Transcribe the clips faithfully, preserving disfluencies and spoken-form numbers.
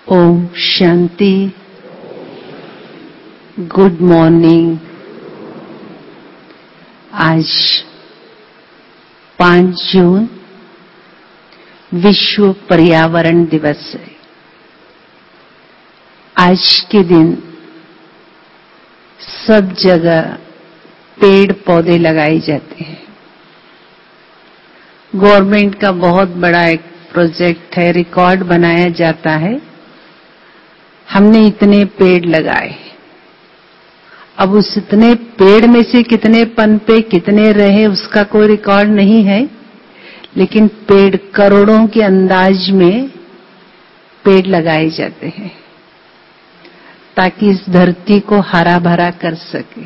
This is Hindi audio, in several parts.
ओम शांति। Good morning. आज पाँच जून विश्व पर्यावरण दिवस है। आज के दिन सब जगह पेड़ पौधे लगाए जाते हैं। गवर्नमेंट का बहुत बड़ा एक प्रोजेक्ट है, रिकॉर्ड बनाया जाता है। हमने इतने पेड़ लगाए। अब उस इतने पेड़ में से कितने पनपे, कितने रहे, उसका कोई रिकॉर्ड नहीं है, लेकिन पेड़ करोड़ों के अंदाज में पेड़ लगाए जाते हैं ताकि इस धरती को हरा भरा कर सके।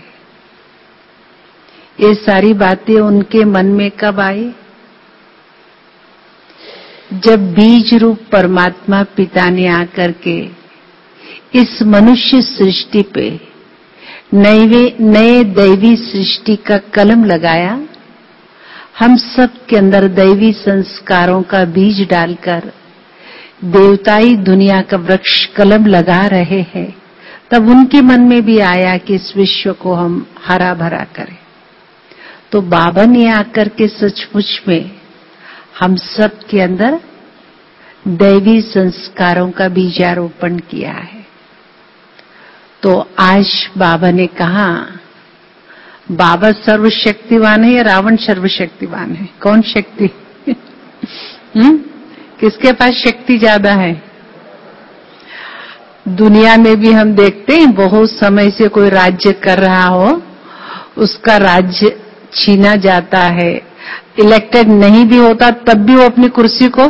ये सारी बातें उनके मन में कब आई? जब बीज रूप परमात्मा पिता ने आकर के इस मनुष्य सृष्टि पे नए नए दैवी सृष्टि का कलम लगाया। हम सब के अंदर दैवी संस्कारों का बीज डालकर देवताई दुनिया का वृक्ष कलम लगा रहे हैं। तब उनके मन में भी आया कि इस विश्व को हम हरा भरा करें। तो बाबा ने आकर के सचमुच में हम सब के अंदर दैवी संस्कारों का बीजारोपण किया है। तो आज बाबा ने कहा, बाबा सर्वशक्तिवान है या रावण सर्वशक्तिवान है? कौन शक्ति? हम्म किसके पास शक्ति ज्यादा है? दुनिया में भी हम देखते हैं, बहुत समय से कोई राज्य कर रहा हो, उसका राज्य छीना जाता है, इलेक्टेड नहीं भी होता तब भी वो अपनी कुर्सी को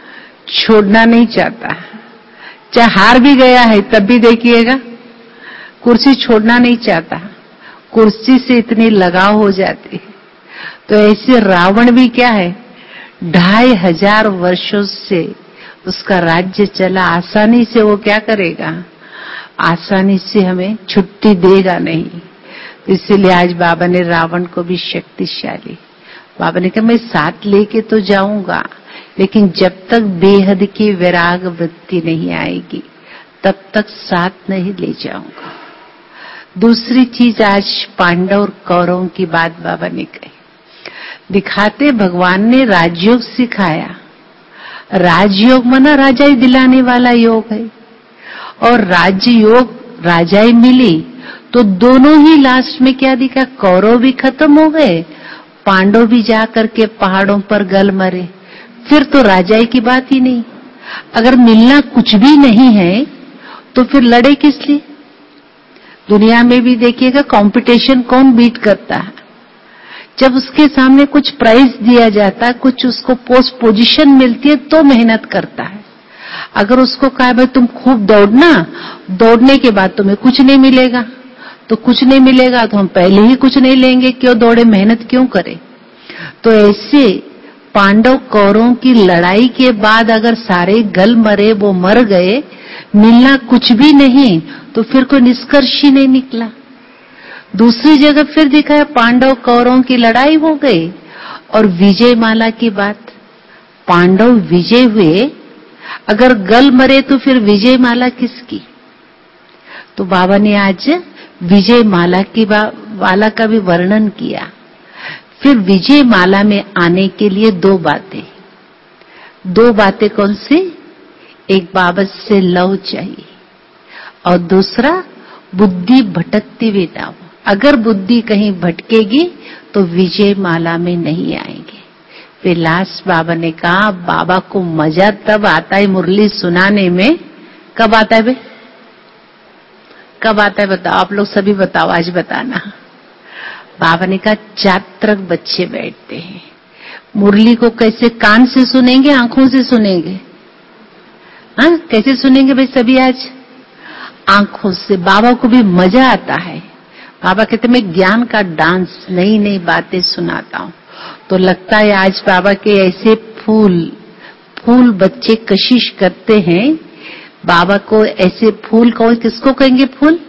छोड़ना नहीं चाहता। चाहे हार भी गया है तब भी देखिएगा कुर्सी छोड़ना नहीं चाहता। कुर्सी से इतनी लगाव हो जाती है। तो ऐसे रावण भी क्या है, ढाई हजार वर्षों से उसका राज्य चला। आसानी से वो क्या करेगा? आसानी से हमें छुट्टी देगा नहीं। इसीलिए आज बाबा ने रावण को भी शक्तिशाली, बाबा ने कहा मैं साथ लेके तो जाऊंगा, लेकिन जब तक बेहद की वैराग वृत्ति नहीं आएगी तब तक साथ नहीं ले जाऊंगा। दूसरी चीज, आज पांडव और कौरवों की बात बाबा ने कही। दिखाते भगवान ने राजयोग सिखाया। राजयोग माना राजाई दिलाने वाला योग है। और राजयोग राजाई मिली तो दोनों ही लास्ट में क्या दिखा? कौरव भी खत्म हो गए, पांडव भी जाकर के पहाड़ों पर गल मरे। फिर तो राजाई की बात ही नहीं। अगर मिलना कुछ भी नहीं है तो फिर लड़े किस लिए? दुनिया में भी देखिएगा कंपटीशन कौन बीट करता है? जब उसके सामने कुछ प्राइज दिया जाता है, कुछ उसको पोस्ट पोजीशन मिलती है तो मेहनत करता है। अगर उसको कहा भाई तुम खूब दौड़ना, दौड़ने के बाद तुम्हें कुछ नहीं मिलेगा, तो कुछ नहीं मिलेगा तो हम पहले ही कुछ नहीं लेंगे, क्यों दौड़े, मेहनत क्यों करें? तो ऐसे पांडव कौरवों की लड़ाई के बाद अगर सारे गल मरे, वो मर गए, मिलना कुछ भी नहीं, तो फिर कोई निष्कर्ष ही नहीं निकला। दूसरी जगह फिर दिखाया पांडव कौरवों की लड़ाई हो गई और विजय माला की बात। पांडव विजय हुए, अगर गल मरे तो फिर विजय माला किसकी? तो बाबा ने आज विजय माला की वाला का भी वर्णन किया। फिर विजय माला में आने के लिए दो बातें, दो बातें कौन सी? एक बाबा से लव चाहिए और दूसरा बुद्धि भटकती हुई ना हो। अगर बुद्धि कहीं भटकेगी तो विजय माला में नहीं आएंगे। फिर लास्ट बाबा ने कहा, बाबा को मजा तब आता है मुरली सुनाने में। कब आता है बे? कब आता है बताओ, आप लोग सभी बताओ, आज बताना। बाबा ने कहा चात्रक बच्चे बैठते हैं, मुरली को कैसे कान से सुनेंगे, आंखों से सुनेंगे? हाँ, कैसे सुनेंगे भाई सभी आज? आंखों से। बाबा को भी मजा आता है। बाबा कहते मैं ज्ञान का डांस, नई नई बातें सुनाता हूँ। तो लगता है आज बाबा के ऐसे फूल फूल बच्चे कशिश करते हैं। बाबा को ऐसे फूल कौन, किसको कहेंगे फूल?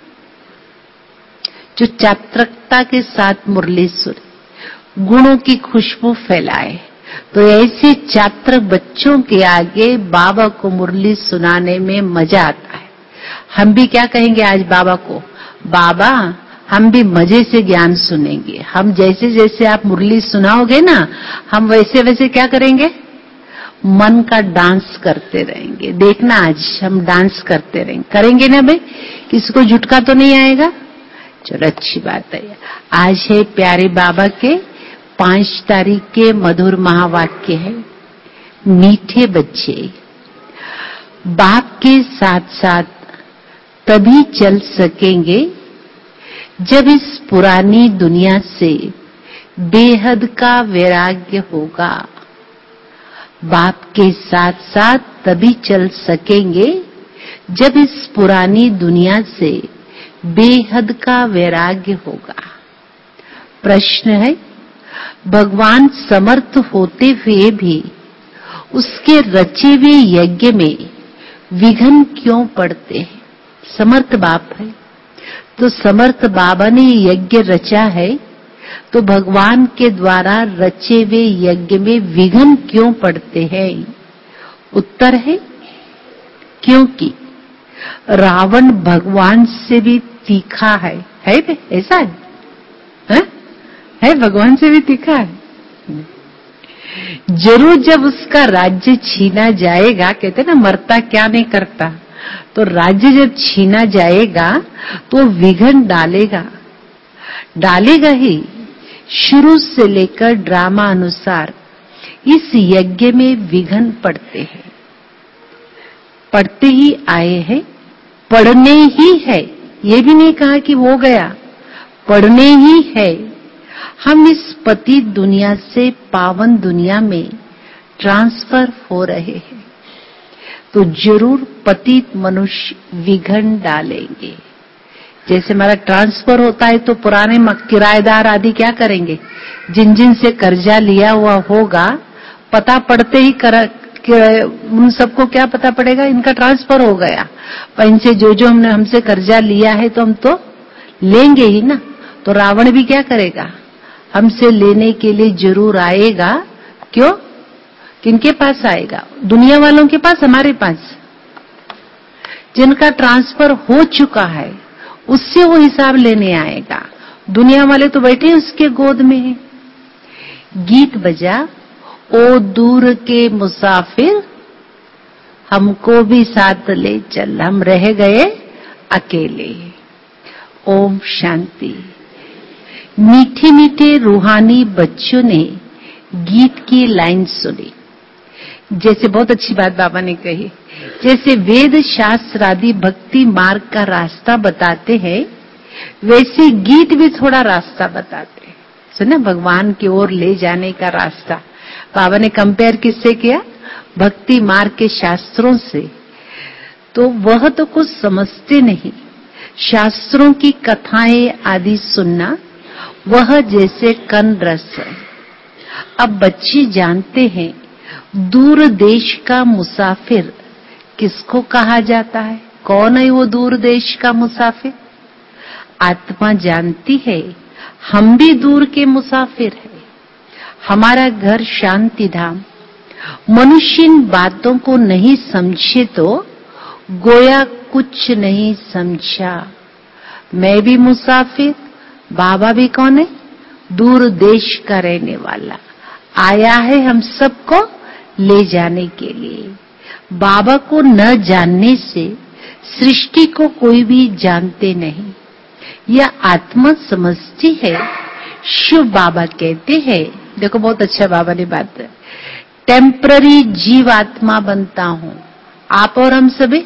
जो चात्रकता के साथ मुरली सुर, गुणों की खुशबू फैलाए। तो ऐसे छात्र बच्चों के आगे बाबा को मुरली सुनाने में मजा आता है। हम भी क्या कहेंगे आज बाबा को, बाबा हम भी मजे से ज्ञान सुनेंगे। हम जैसे जैसे आप मुरली सुनाओगे ना, हम वैसे वैसे क्या करेंगे, मन का डांस करते रहेंगे। देखना आज हम डांस करते रहेंगे, करेंगे ना भाई, किसी को झुटका तो नहीं आएगा। चलो अच्छी बात है। आज है प्यारे बाबा के पांच तारीख के मधुर महावाक्य है, मीठे बच्चे बाप के साथ साथ तभी चल सकेंगे जब इस पुरानी दुनिया से बेहद का वैराग्य होगा। बाप के साथ साथ तभी चल सकेंगे जब इस पुरानी दुनिया से बेहद का वैराग्य होगा। प्रश्न है, भगवान समर्थ होते हुए भी उसके रचे हुए यज्ञ में विघ्न क्यों पड़ते हैं? समर्थ बाप है, तो समर्थ बाबा ने यज्ञ रचा है, तो भगवान के द्वारा रचे हुए यज्ञ में विघ्न क्यों पड़ते हैं? उत्तर है, क्योंकि रावण भगवान से भी तीखा है। है बे? ऐसा है, है? है भगवान से भी तीखा है। जरूर जब उसका राज्य छीना जाएगा, कहते ना मरता क्या नहीं करता, तो राज्य जब छीना जाएगा तो विघ्न डालेगा, डालेगा ही। शुरू से लेकर ड्रामा अनुसार इस यज्ञ में विघ्न पड़ते हैं, पढ़ते ही आए हैं, पढ़ने ही है। ये भी नहीं कहा कि हो गया, पढ़ने ही है। हम इस पतित दुनिया से पावन दुनिया में ट्रांसफर हो रहे हैं, तो जरूर पतित मनुष्य विघ्न डालेंगे। जैसे हमारा ट्रांसफर होता है तो पुराने किराएदार आदि क्या करेंगे, जिन जिन से कर्जा लिया हुआ होगा, पता पड़ते ही कर, उन सबको क्या पता पड़ेगा, इनका ट्रांसफर हो गया। पर इनसे जो जो हमने हमसे कर्जा लिया है तो हम तो लेंगे ही ना। तो रावण भी क्या करेगा, हमसे लेने के लिए जरूर आएगा। क्यों? किनके पास आएगा? दुनिया वालों के पास, हमारे पास। जिनका ट्रांसफर हो चुका है उससे वो हिसाब लेने आएगा। दुनिया वाले तो बैठे उसके गोद में है। गीत बजा, ओ दूर के मुसाफिर हमको भी साथ ले चल, हम रह गए अकेले। ओम शांति। मीठे मीठे रूहानी बच्चों ने गीत की लाइन सुनी। जैसे बहुत अच्छी बात बाबा ने कही, जैसे वेद शास्त्र आदि भक्ति मार्ग का रास्ता बताते हैं, वैसे गीत भी थोड़ा रास्ता बताते हैं। सुना, भगवान की ओर ले जाने का रास्ता। बाबा ने कंपेयर किससे किया? भक्ति मार्ग के शास्त्रों से। तो वह तो कुछ समझते नहीं, शास्त्रों की कथाएं आदि सुनना वह जैसे कन रस है। अब बच्चे जानते हैं दूर देश का मुसाफिर किसको कहा जाता है। कौन है वो दूर देश का मुसाफिर? आत्मा जानती है हम भी दूर के मुसाफिर हैं। हमारा घर शांति धाम। मनुष्य इन बातों को नहीं समझे तो गोया कुछ नहीं समझा। मैं भी मुसाफिर, बाबा भी कौन है? दूर देश का रहने वाला, आया है हम सबको ले जाने के लिए। बाबा को न जानने से सृष्टि को कोई भी जानते नहीं। यह आत्मा समझती है। शिव बाबा कहते हैं, देखो बहुत अच्छा बाबा ने बात है, टेम्पररी जीवात्मा बनता हूं। आप और हम सभी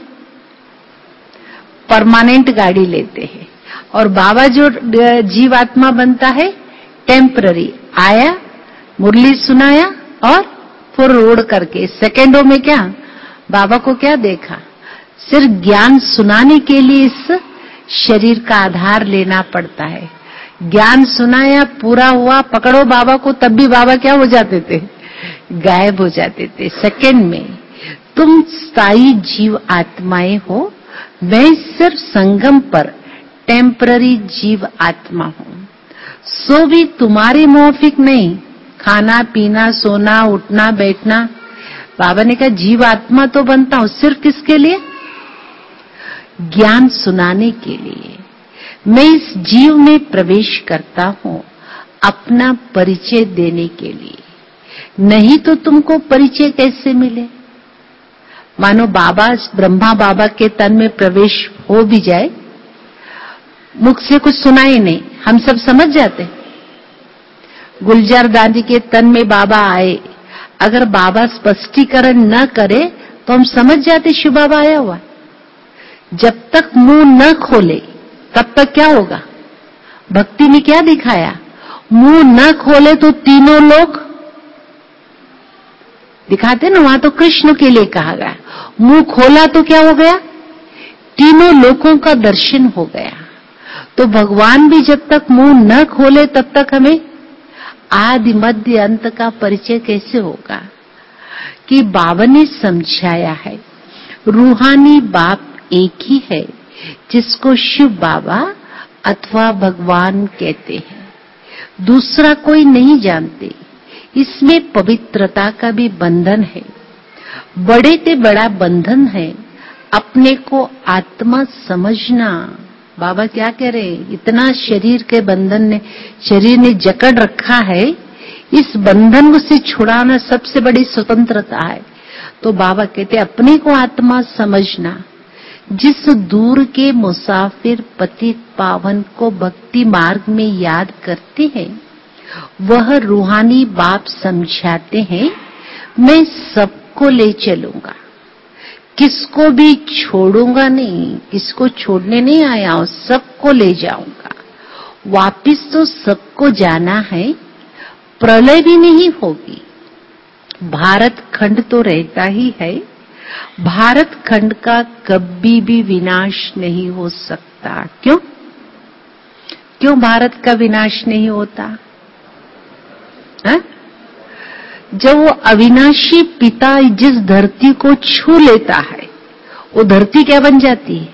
परमानेंट गाड़ी लेते हैं, और बाबा जो जीवात्मा बनता है टेम्पररी, आया, मुरली सुनाया और फिर रोड करके सेकेंडों में क्या बाबा को क्या देखा, सिर्फ ज्ञान सुनाने के लिए इस शरीर का आधार लेना पड़ता है। ज्ञान सुनाया, पूरा हुआ, पकड़ो बाबा को, तब भी बाबा क्या हो जाते थे? गायब हो जाते थे सेकंड में। तुम स्थायी जीव आत्माएं हो, मैं सिर्फ संगम पर टेम्पररी जीव आत्मा हूं। सो भी तुम्हारे मौफिक नहीं, खाना पीना, सोना, उठना, बैठना। बाबा ने कहा जीव आत्मा तो बनता हूं, सिर्फ किसके लिए? ज्ञान सुनाने के लिए। मैं इस जीव में प्रवेश करता हूं अपना परिचय देने के लिए, नहीं तो तुमको परिचय कैसे मिले? मानो बाबा, ब्रह्मा बाबा के तन में प्रवेश हो भी जाए, मुख से कुछ सुनाई नहीं, हम सब समझ जाते। गुलजार दादी के तन में बाबा आए, अगर बाबा स्पष्टीकरण न करे तो हम समझ जाते शिव बाबा आया हुआ। जब तक मुंह न खोले तब तक क्या होगा? भक्ति में क्या दिखाया? मुंह न खोले तो तीनों लोग दिखाते ना, वहां तो कृष्ण के लिए कहा गया। मुंह खोला तो क्या हो गया? तीनों लोगों का दर्शन हो गया। तो भगवान भी जब तक मुंह न खोले तब तक हमें आदि मध्य अंत का परिचय कैसे होगा? कि बाबा ने समझाया है, रूहानी बाप एक ही है जिसको शिव बाबा अथवा भगवान कहते हैं, दूसरा कोई नहीं जानते। इसमें पवित्रता का भी बंधन है, बड़े से बड़ा बंधन है अपने को आत्मा समझना। बाबा क्या कह रहे हैं? इतना शरीर के बंधन ने, शरीर ने जकड़ रखा है, इस बंधन से छुड़ाना सबसे बड़ी स्वतंत्रता है। तो बाबा कहते अपने को आत्मा समझना। जिस दूर के मुसाफिर पतित पावन को भक्ति मार्ग में याद करते हैं, वह रूहानी बाप समझाते हैं, मैं सबको ले चलूंगा, किसको भी छोड़ूंगा नहीं, किसको छोड़ने नहीं आया हूं, सबको ले जाऊंगा। वापिस तो सबको जाना है, प्रलय भी नहीं होगी, भारत खंड तो रहता ही है, भारत खंड का कभी भी विनाश नहीं हो सकता। क्यों? क्यों भारत का विनाश नहीं होता? है? जब वो अविनाशी पिता जिस धरती को छू लेता है, वो धरती क्या बन जाती है?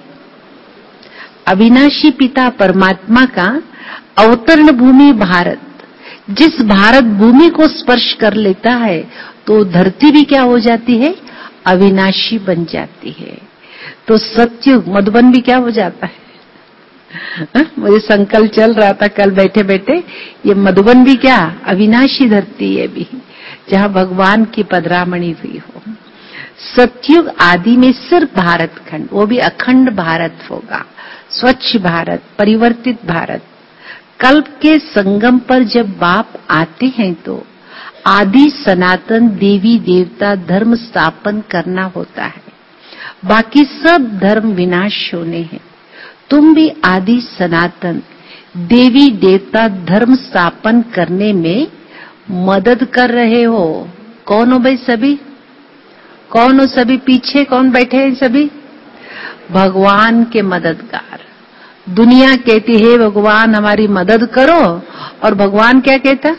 अविनाशी पिता परमात्मा का अवतरण भूमि भारत, जिस भारत भूमि को स्पर्श कर लेता है तो धरती भी क्या हो जाती है? अविनाशी बन जाती है। तो सत्युग मधुबन भी क्या हो जाता है? हा? मुझे संकल्प चल रहा था कल बैठे बैठे, ये मधुबन भी क्या अविनाशी धरती है भी, जहां भगवान की पधरामणि हुई हो। सत्युग आदि में सिर्फ भारत खंड, वो भी अखंड भारत होगा, स्वच्छ भारत, परिवर्तित भारत। कल्प के संगम पर जब बाप आते हैं तो आदि सनातन देवी देवता धर्म स्थापन करना होता है, बाकी सब धर्म विनाश होने हैं। तुम भी आदि सनातन देवी देवता धर्म स्थापन करने में मदद कर रहे हो। कौन हो भाई सभी? कौन हो सभी? पीछे कौन बैठे हैं सभी? भगवान के मददगार। दुनिया कहती है भगवान हमारी मदद करो, और भगवान क्या कहता?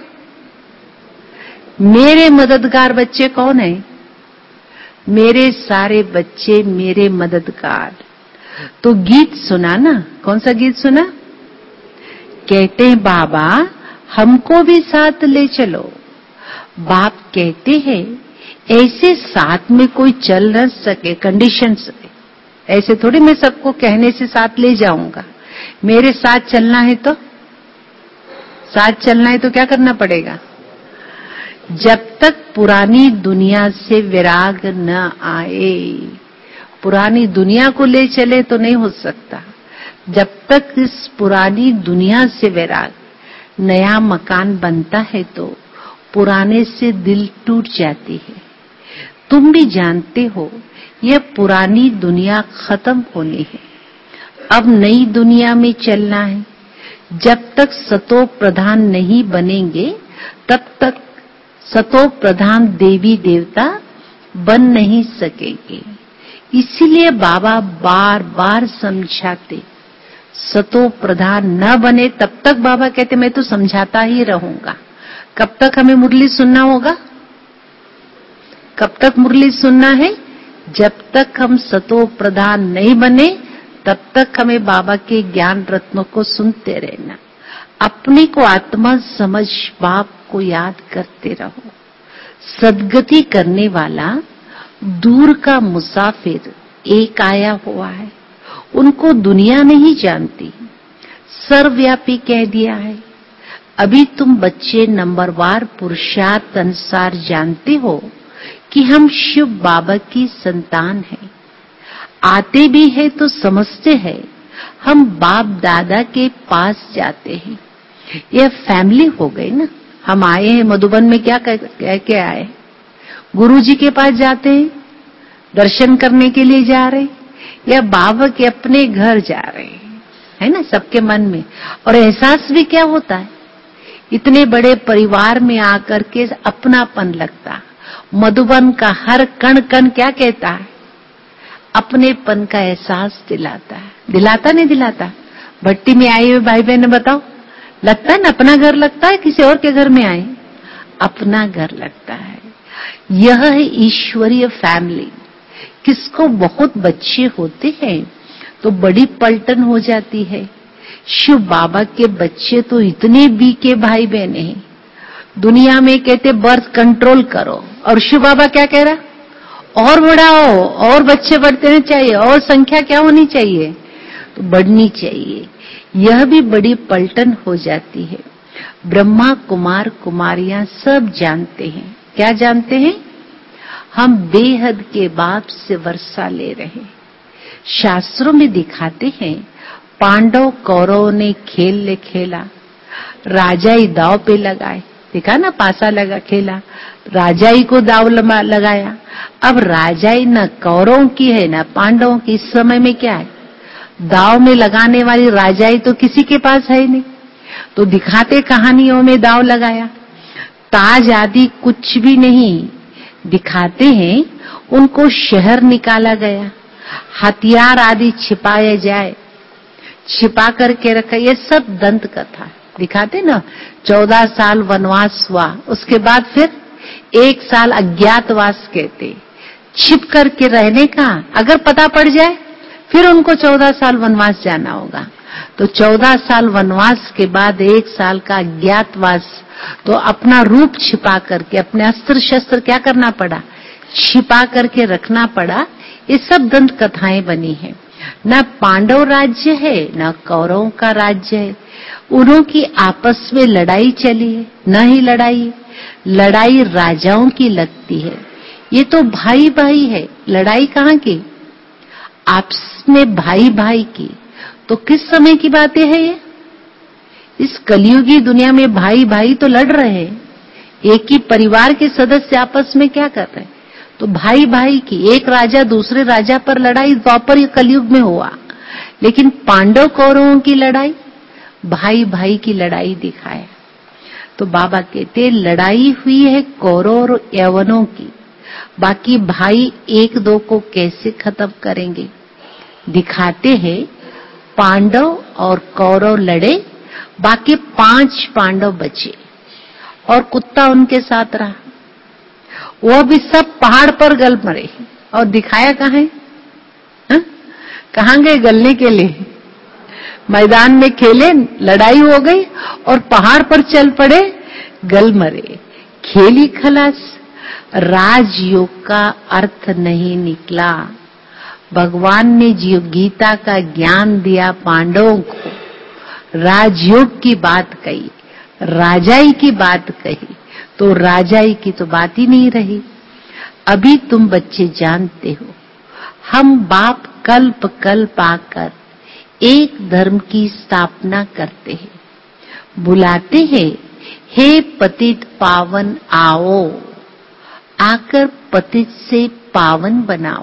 मेरे मददगार बच्चे कौन है? मेरे सारे बच्चे मेरे मददगार। तो गीत सुना ना, कौन सा गीत सुना? कहते हैं बाबा हमको भी साथ ले चलो। बाप कहते हैं ऐसे साथ में कोई चल न सके, कंडीशन से। ऐसे थोड़ी मैं सबको कहने से साथ ले जाऊंगा। मेरे साथ चलना है तो साथ चलना है तो क्या करना पड़ेगा? जब तक पुरानी दुनिया से विराग न आए, पुरानी दुनिया को ले चले तो नहीं हो सकता। जब तक इस पुरानी दुनिया से विराग, नया मकान बनता है तो पुराने से दिल टूट जाती है। तुम भी जानते हो यह पुरानी दुनिया खत्म होनी है, अब नई दुनिया में चलना है। जब तक सतो प्रधान नहीं बनेंगे तब तक सतो प्रधान देवी देवता बन नहीं सकेंगे। इसीलिए बाबा बार बार समझाते, सतो प्रधान न बने तब तक बाबा कहते मैं तो समझाता ही रहूंगा। कब तक हमें मुरली सुनना होगा? कब तक मुरली सुनना है? जब तक हम सतो प्रधान नहीं बने तब तक हमें बाबा के ज्ञान रत्नों को सुनते रहना। अपने को आत्मा समझ बाप को याद करते रहो। सद्गति करने वाला दूर का मुसाफिर एक आया हुआ है, उनको दुनिया नहीं जानती, सर्वव्यापी कह दिया है। अभी तुम बच्चे नंबरवार पुरुषार्थ अनुसार जानते हो कि हम शिव बाबा की संतान हैं। आते भी है तो समझते हैं हम बाप दादा के पास जाते हैं। यह फैमिली हो गई ना। हम आए हैं मधुबन में, क्या कह के आए? गुरु जी के पास जाते हैं, दर्शन करने के लिए जा रहे हैं, या बाबा के अपने घर जा रहे हैं, है ना, सबके मन में। और एहसास भी क्या होता है, इतने बड़े परिवार में आकर के अपनापन लगता। मधुबन का हर कण कण क्या कहता है, अपनेपन का एहसास दिलाता है। दिलाता नहीं दिलाता? भट्टी में आए हुए भाई बहन बताओ, लगता है ना अपना घर लगता है, किसी और के घर में आए अपना घर लगता है। यह है ईश्वरीय फैमिली। किसको बहुत बच्चे होते हैं तो बड़ी पलटन हो जाती है। शिव बाबा के बच्चे तो इतने बीके भाई बहन हैं, दुनिया में कहते बर्थ कंट्रोल करो, और शिव बाबा क्या कह रहा, और बढ़ाओ, और बच्चे बढ़ते चाहिए, और संख्या क्या होनी चाहिए, तो बढ़नी चाहिए। यह भी बड़ी पलटन हो जाती है। ब्रह्मा कुमार कुमारियां सब जानते हैं। क्या जानते हैं? हम बेहद के बाप से वर्षा ले रहे। शास्त्रों में दिखाते हैं पांडव कौरवों ने खेल ले खेला, राजाई दाव पे लगाए। देखा ना, पासा लगा खेला, राजाई को दाव लगाया। अब राजाई न कौरवों की है न पांडवों की। इस समय में क्या है, दाव में लगाने वाली राजाई तो किसी के पास है नहीं। तो दिखाते कहानियों में दाव लगाया, ताज आदि कुछ भी नहीं दिखाते हैं। उनको शहर निकाला गया, हथियार आदि छिपाया जाए, छिपा करके रखा। ये सब दंत कथा दिखाते ना। चौदह साल वनवास हुआ, उसके बाद फिर एक साल अज्ञातवास कहते, छिप करके रहने का। अगर पता पड़ जाए फिर उनको चौदह साल वनवास जाना होगा। तो चौदह साल वनवास के बाद एक साल का अज्ञातवास, तो अपना रूप छिपा करके, अपने अस्त्र शस्त्र क्या करना पड़ा, छिपा करके रखना पड़ा। ये सब दंत कथाएं बनी हैं। न पांडव राज्य है न कौरवों का राज्य है। उन्हों की आपस में लड़ाई चली है, न ही लड़ाई, लड़ाई राजाओं की लगती है। ये तो भाई भाई है, लड़ाई कहाँ की, आपस में भाई भाई की। तो किस समय की बातें हैं ये? इस कलयुगी दुनिया में भाई भाई तो लड़ रहे हैं। एक ही परिवार के सदस्य आपस में क्या कर रहे हैं, तो भाई भाई की, एक राजा दूसरे राजा पर लड़ाई द्वापर या कलयुग में हुआ। लेकिन पांडव कौरवों की लड़ाई, भाई भाई की लड़ाई दिखाया। तो बाबा कहते लड़ाई हुई है कौरव और यवनों की, बाकी भाई एक दो को कैसे खत्म करेंगे। दिखाते हैं पांडव और कौरव लड़े, बाकी पांच पांडव बचे और कुत्ता उनके साथ रहा। वो भी सब पहाड़ पर गल मरे। और दिखाया कहाँ है, हा? कहाँ गए गलने के लिए? मैदान में खेले, लड़ाई हो गई और पहाड़ पर चल पड़े, गल मरे। खेली खलास। राजयोग का अर्थ नहीं निकला। भगवान ने जो गीता का ज्ञान दिया पांडवों को, राजयोग की बात कही, राजाई की बात कही, तो राजाई की तो बात ही नहीं रही। अभी तुम बच्चे जानते हो, हम बाप कल्प कल्प आकर एक धर्म की स्थापना करते हैं। बुलाते हैं, हे पतित पावन आओ, आकर पतित से पावन बनाओ।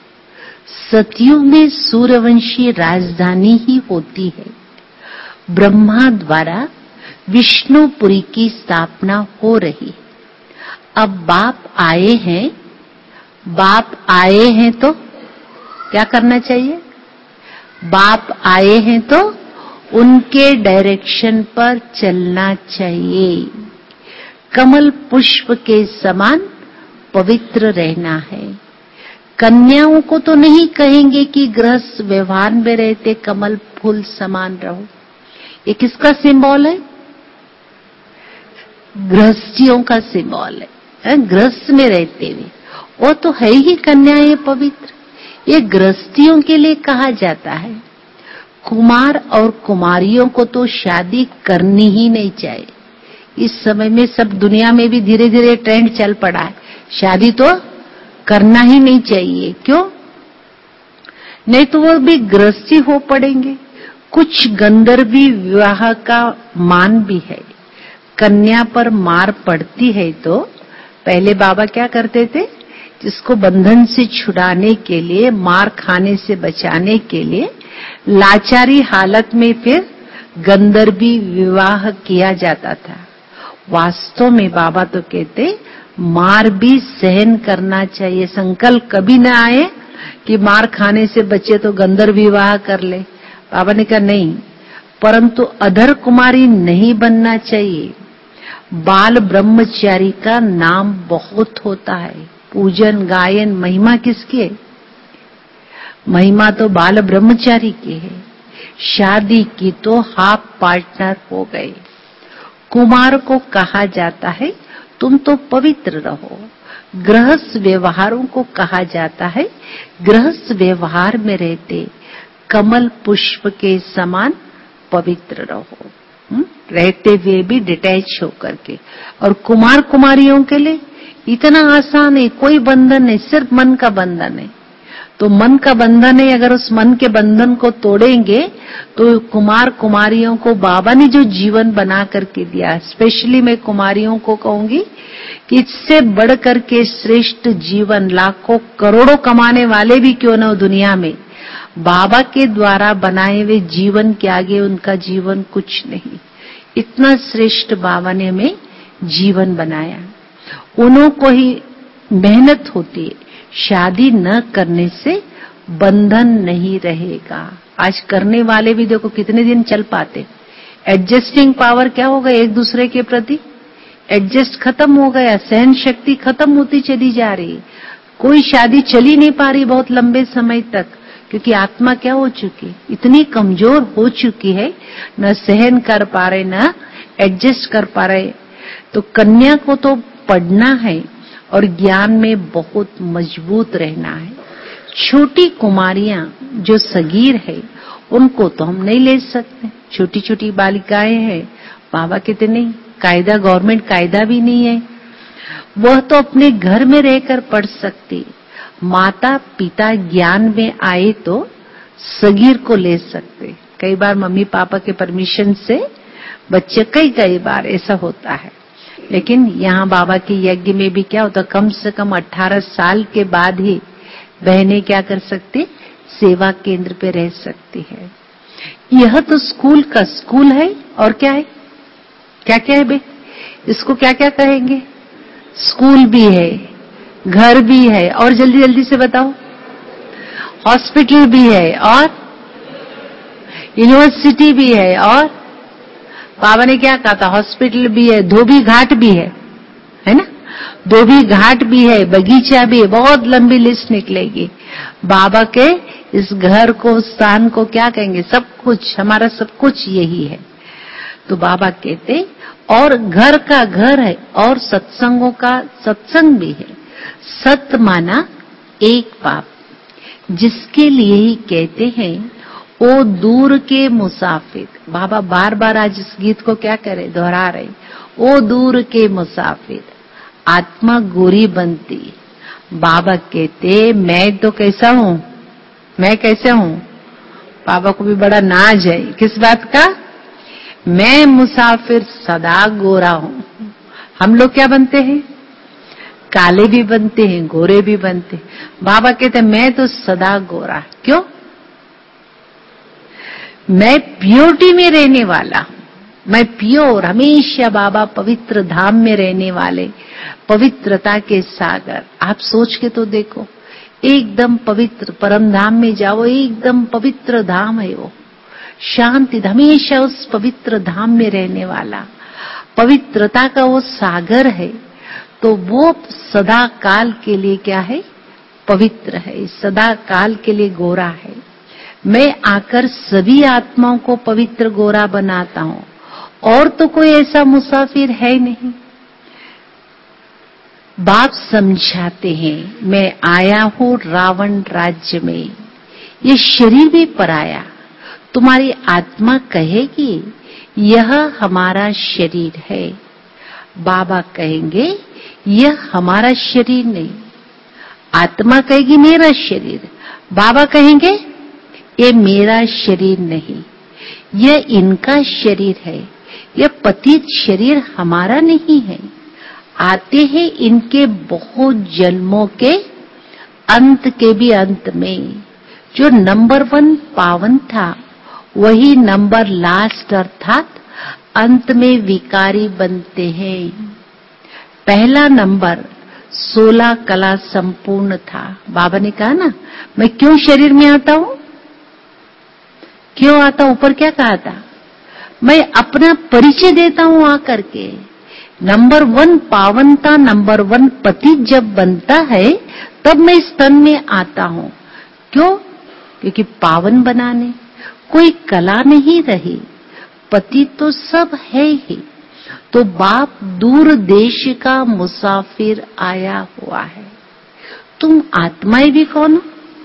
सतयुग में सूर्यवंशी राजधानी ही होती है। ब्रह्मा द्वारा विष्णुपुरी की स्थापना हो रही। अब बाप आए हैं, बाप आए हैं तो क्या करना चाहिए? बाप आए हैं तो उनके डायरेक्शन पर चलना चाहिए। कमल पुष्प के समान पवित्र रहना है। कन्याओं को तो नहीं कहेंगे कि गृहस्थ व्यवहार में रहते कमल फूल समान रहो। ये किसका सिंबल है? गृहस्थियों का सिंबल है। गृहस्थ में रहते हुए वो तो है ही कन्या, ये पवित्र, ये गृहस्थियों के लिए कहा जाता है। कुमार और कुमारियों को तो शादी करनी ही नहीं चाहिए। इस समय में सब दुनिया में भी धीरे धीरे ट्रेंड चल पड़ा है, शादी तो करना ही नहीं चाहिए। क्यों? नहीं तो वो भी गृहस्थी हो पड़ेंगे। कुछ गंधर्वी विवाह का मान भी है, कन्या पर मार पड़ती है तो पहले बाबा क्या करते थे, जिसको बंधन से छुड़ाने के लिए, मार खाने से बचाने के लिए लाचारी हालत में फिर गंधर्वी विवाह किया जाता था। वास्तव में बाबा तो कहते मार भी सहन करना चाहिए। संकल्प कभी ना आए कि मार खाने से बचे तो गंधर्व विवाह कर ले। बाबा ने कहा नहीं, परंतु अधर कुमारी नहीं बनना चाहिए। बाल ब्रह्मचारी का नाम बहुत होता है। पूजन गायन महिमा किसकी है? महिमा तो बाल ब्रह्मचारी की है। शादी की तो हाफ पार्टनर हो गए। कुमार को कहा जाता है तुम तो पवित्र रहो। गृहस्थ व्यवहारों को कहा जाता है गृहस्थ व्यवहार में रहते कमल पुष्प के समान पवित्र रहो। हुँ? रहते हुए भी डिटैच होकर के। और कुमार कुमारियों के लिए इतना आसान है, कोई बंधन नहीं, सिर्फ मन का बंधन है। तो मन का बंधन है, अगर उस मन के बंधन को तोड़ेंगे तो कुमार कुमारियों को बाबा ने जो जीवन बना करके दिया, स्पेशली मैं कुमारियों को कहूंगी कि इससे बढ़ करके श्रेष्ठ जीवन लाखों करोड़ों कमाने वाले भी क्यों न हो दुनिया में, बाबा के द्वारा बनाए हुए जीवन के आगे उनका जीवन कुछ नहीं। इतना श्रेष्ठ बाबा ने हमें जीवन बनाया। उन्हों को ही मेहनत होती है, शादी न करने से बंधन नहीं रहेगा। आज करने वाले भी देखो कितने दिन चल पाते। एडजस्टिंग पावर क्या हो गया एक दूसरे के प्रति, एडजस्ट खत्म हो गया, सहन शक्ति खत्म होती चली जा रही। कोई शादी चल ही नहीं पा रही बहुत लंबे समय तक, क्योंकि आत्मा क्या हो चुकी, इतनी कमजोर हो चुकी है, न सहन कर पा रहे न एडजस्ट कर पा रहे। तो कन्या को तो पढ़ना है और ज्ञान में बहुत मजबूत रहना है। छोटी कुमारियां जो सगीर है उनको तो हम नहीं ले सकते, छोटी छोटी बालिकाएं हैं। बाबा कहते नहीं, कायदा गवर्नमेंट कायदा भी नहीं है, वह तो अपने घर में रहकर पढ़ सकती। माता पिता ज्ञान में आए तो सगीर को ले सकते। कई बार मम्मी पापा के परमिशन से बच्चे, कई कई बार ऐसा होता है। लेकिन यहाँ बाबा के यज्ञ में भी क्या होता, कम से कम अठारह साल के बाद ही बहनें क्या कर सकती, सेवा केंद्र पे रह सकती है। यह तो स्कूल का स्कूल है। और क्या है, क्या क्या है बे, इसको क्या क्या कहेंगे? स्कूल भी है, घर भी है, और जल्दी जल्दी से बताओ, हॉस्पिटल भी है, और यूनिवर्सिटी भी है, और बाबा ने क्या कहा था, हॉस्पिटल भी है, धोबी घाट भी है, है ना, धोबी घाट भी है, बगीचा भी है, बहुत लंबी लिस्ट निकलेगी। बाबा के इस घर को, स्थान को क्या कहेंगे, सब कुछ, हमारा सब कुछ यही है। तो बाबा कहते और घर का घर है और सत्संगों का सत्संग भी है। सत माना एक पाप, जिसके लिए ही कहते हैं ओ दूर के मुसाफिर। बाबा बार बार आज इस गीत को क्या करे, दोहरा रहे, ओ दूर के मुसाफिर आत्मा गोरी बनती। बाबा कहते मैं तो कैसा हूं, मैं कैसे हूं, बाबा को भी बड़ा नाज है किस बात का, मैं मुसाफिर सदा गोरा हूं। हम लोग क्या बनते हैं, काले भी बनते हैं, गोरे भी बनते हैं। बाबा कहते मैं तो सदा गोरा, क्यों, मैं प्योरिटी में रहने वाला हूं, मैं प्योर, हमेशा बाबा पवित्र धाम में रहने वाले, पवित्रता के सागर। आप सोच के तो देखो, एकदम पवित्र परम धाम में जाओ, एकदम पवित्र धाम है वो, शांति, हमेशा उस पवित्र धाम में रहने वाला, पवित्रता का वो सागर है। तो वो सदा काल के लिए क्या है, पवित्र है, सदा काल के लिए गोरा है। मैं आकर सभी आत्माओं को पवित्र गोरा बनाता हूं, और तो कोई ऐसा मुसाफिर है नहीं। बाप समझाते हैं, मैं आया हूं रावण राज्य में, ये शरीर भी पराया। तुम्हारी आत्मा कहेगी यह हमारा शरीर है, बाबा कहेंगे यह हमारा शरीर नहीं। आत्मा कहेगी मेरा शरीर, बाबा कहेंगे ये मेरा शरीर नहीं, यह इनका शरीर है, यह पतित शरीर हमारा नहीं है। आते हैं इनके बहुत जन्मों के अंत के भी अंत में। जो नंबर वन पावन था वही नंबर लास्ट अर्थात अंत में विकारी बनते हैं। पहला नंबर सोलह कला संपूर्ण था। बाबा ने कहा ना, मैं क्यों शरीर में आता हूं, क्यों आता हूं, ऊपर क्या कहा था, मैं अपना परिचय देता हूं आकर के। नंबर वन पावनता, नंबर वन पतित जब बनता है तब मैं इस तन में आता हूं। क्यों? क्योंकि पावन बनाने कोई कला नहीं रही, पतित तो सब है ही। तो बाप दूर देश का मुसाफिर आया हुआ है। तुम आत्माएं भी कौन हो?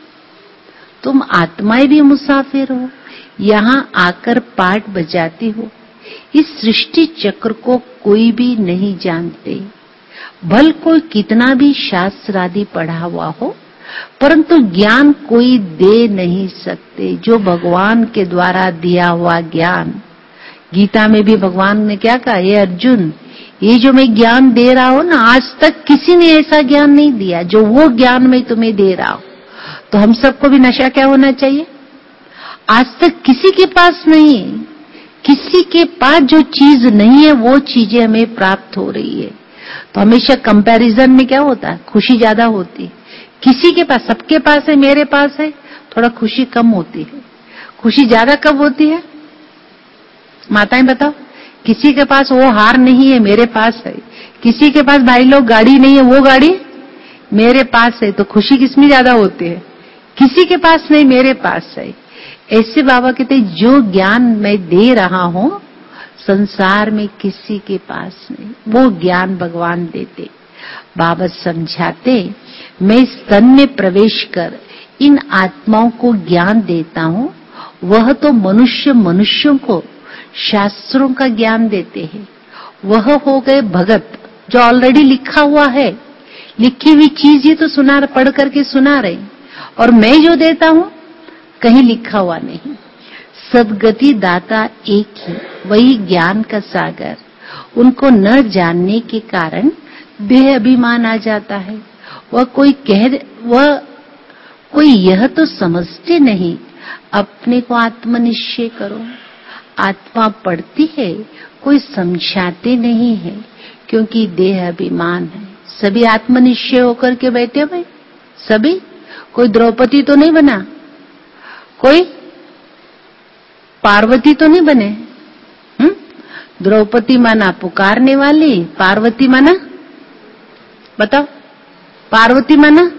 तुम आत्माएं भी मुसाफिर हो, यहाँ आकर पाठ बजाती हो। इस सृष्टि चक्र को कोई भी नहीं जानते, भल कोई कितना भी शास्त्र आदि पढ़ा हुआ हो, परंतु ज्ञान कोई दे नहीं सकते जो भगवान के द्वारा दिया हुआ ज्ञान। गीता में भी भगवान ने क्या कहा, ये अर्जुन, ये जो मैं ज्ञान दे रहा हूं ना, आज तक किसी ने ऐसा ज्ञान नहीं दिया जो वो ज्ञान मैं तुम्हें दे रहा हूं। तो हम सबको भी नशा क्या होना चाहिए? आज तक किसी के पास नहीं है, किसी के पास जो चीज नहीं है वो चीजें हमें प्राप्त हो रही है। तो हमेशा कंपैरिजन में क्या होता है, खुशी ज्यादा होती है। किसी के पास, सबके पास है, मेरे पास है, थोड़ा खुशी कम होती है। खुशी ज्यादा कब होती है? माताएं बताओ, किसी के पास वो हार नहीं है, मेरे पास है। किसी के पास भाई लोग गाड़ी नहीं है, वो गाड़ी मेरे पास है, तो खुशी किसमें ज्यादा होती है? किसी के पास नहीं, मेरे पास है। ऐसे बाबा कहते जो ज्ञान मैं दे रहा हूं संसार में किसी के पास नहीं, वो ज्ञान भगवान देते। बाबा समझाते, मैं इस तन में प्रवेश कर इन आत्माओं को ज्ञान देता हूं। वह तो मनुष्य मनुष्यों को शास्त्रों का ज्ञान देते हैं, वह हो गए भगत जो ऑलरेडी लिखा हुआ है, लिखी हुई चीज ये तो सुना, पढ़ करके सुना रहे। और मैं जो देता हूं कहीं लिखा हुआ नहीं। सदगति दाता एक ही, वही ज्ञान का सागर। उनको न जानने के कारण देह अभिमान आ जाता है। वह कोई कह वह कोई यह तो समझते नहीं, अपने को आत्मनिश्चय करो। आत्मा पढ़ती है, कोई समझाते नहीं है, क्योंकि देह अभिमान है। सभी आत्मनिश्चय होकर के बैठे भाई, सभी। कोई द्रौपदी तो नहीं बना, कोई पार्वती तो नहीं बने। हम्म द्रौपदी माना पुकारने वाली, पार्वती माना बताओ, पार्वती माना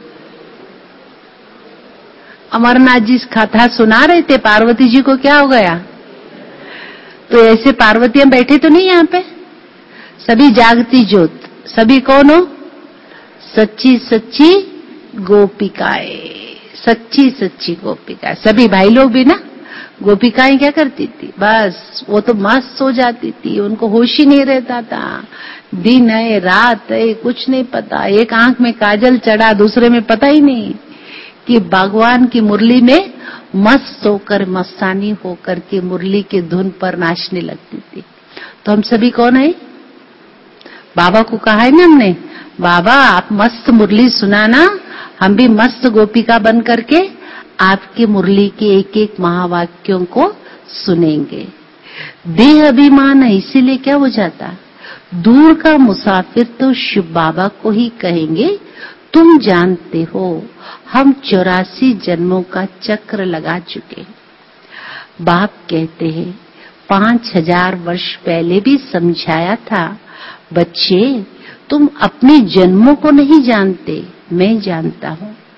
अमरनाथ जी कथा सुना रहे थे, पार्वती जी को क्या हो गया? तो ऐसे पार्वतियां बैठे तो नहीं यहाँ पे, सभी जागती ज्योत। सभी कौन हो? सच्ची सच्ची गोपिकाएं, सच्ची सच्ची गोपिका। सभी भाई लोग भी ना, गोपिकाएं क्या करती थी, बस वो तो मस्त सो जाती थी, उनको होश ही नहीं रहता था। दिन है रात है कुछ नहीं पता, एक आंख में काजल चढ़ा, दूसरे में पता ही नहीं कि भगवान की मुरली में मस्त होकर मस्तानी होकर के मुरली के धुन पर नाचने लगती थी। तो हम सभी कौन है? बाबा को कहा है ना हमने, बाबा आप मस्त मुरली सुनाना, हम भी मस्त गोपिका बन करके आपकी मुरली के एक एक महावाक्यों को सुनेंगे। देह अभिमान है, इसीलिए क्या हो जाता, दूर का मुसाफिर तो शिव बाबा को ही कहेंगे, तुम जानते हो हम चौरासी जन्मों का चक्र लगा चुके। बाप कहते हैं पांच हजार वर्ष पहले भी समझाया था, बच्चे तुम अपने जन्मों को नहीं जानते, मैं जानता हूं।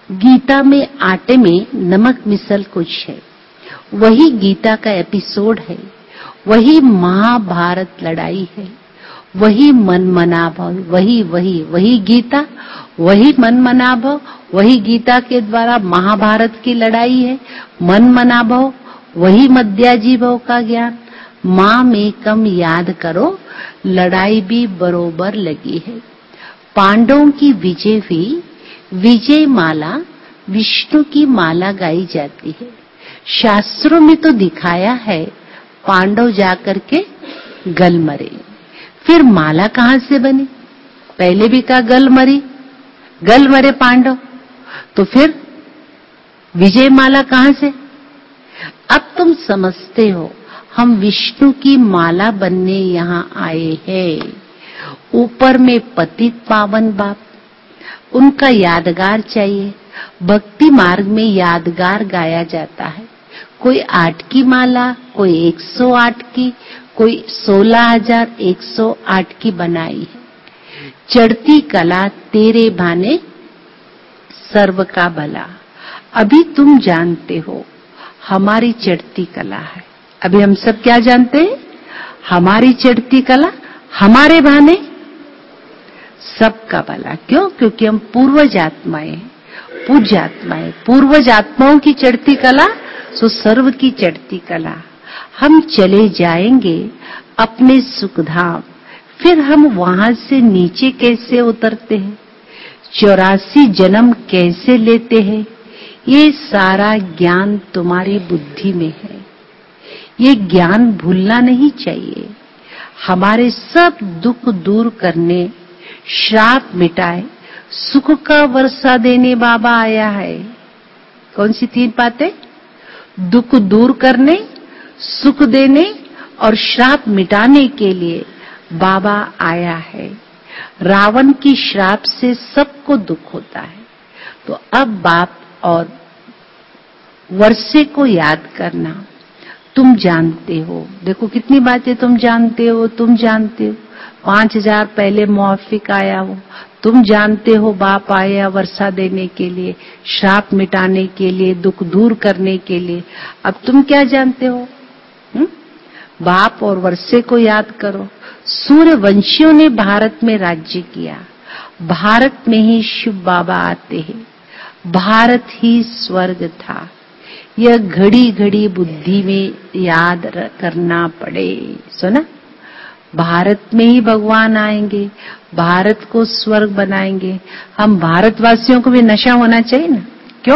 गीता में आटे में नमक मिसल कुछ है, वही गीता का एपिसोड है, वही महाभारत लड़ाई है, वही मन मनाभव, वही वही वही गीता, वही मन मनाभव, वही गीता के द्वारा महाभारत की लड़ाई है। मन मनाभव वही मध्याजीभव का ज्ञान। माम एकम याद करो, लड़ाई भी बरोबर लगी है। पांडवों की विजय हुई, विजय माला विष्णु की माला गाई जाती है। शास्त्रों में तो दिखाया है पांडव जाकर के गल मरे, फिर माला कहां से बनी? पहले भी कहा गल मरी, गल मरे पांडव, तो फिर विजय माला कहां से? अब तुम समझते हो हम विष्णु की माला बनने यहाँ आए हैं। ऊपर में पतित पावन बाप, उनका यादगार चाहिए। भक्ति मार्ग में यादगार गाया जाता है। कोई आठ की माला, कोई एक सौ आठ की, कोई सोलह हजार एक सौ आठ की बनाई है। चढ़ती कला तेरे भाने सर्व का भला। अभी तुम जानते हो हमारी चढ़ती कला है। अभी हम सब क्या जानते हैं? हमारी चढ़ती कला हमारे भाने सबका भला। क्यों? क्योंकि हम पूर्वज आत्माएं, पूज्य आत्माएं। पूर्वज आत्माओं की चढ़ती कला सो सर्व की चढ़ती कला। हम चले जाएंगे अपने सुखधाम, फिर हम वहां से नीचे कैसे उतरते हैं, चौरासी जन्म कैसे लेते हैं, ये सारा ज्ञान तुम्हारी बुद्धि में है। ये ज्ञान भूलना नहीं चाहिए। हमारे सब दुख दूर करने, श्राप मिटाए, सुख का वर्षा देने बाबा आया है। कौन सी तीन बातें? दुख दूर करने, सुख देने और श्राप मिटाने के लिए बाबा आया है। रावण की श्राप से सबको दुख होता है। तो अब बाप और वर्षे को याद करना। तुम जानते हो, देखो कितनी बातें तुम जानते हो, तुम जानते हो। पांच हजार पहले मुआफिक आया हो, तुम जानते हो बाप आया वर्षा देने के लिए, श्राप मिटाने के लिए, दुख दूर करने के लिए। अब तुम क्या जानते हो? हुँ? बाप और वर्षे को याद करो। सूर्यवंशियों ने भारत में राज्य किया। भारत में ही शिव बाबा आते हैं। भारत ही स्वर्ग था। यह घड़ी घड़ी बुद्धि में याद करना पड़े। सुना? भारत में ही भगवान आएंगे, भारत को स्वर्ग बनाएंगे। हम भारतवासियों को भी नशा होना चाहिए ना? क्यों?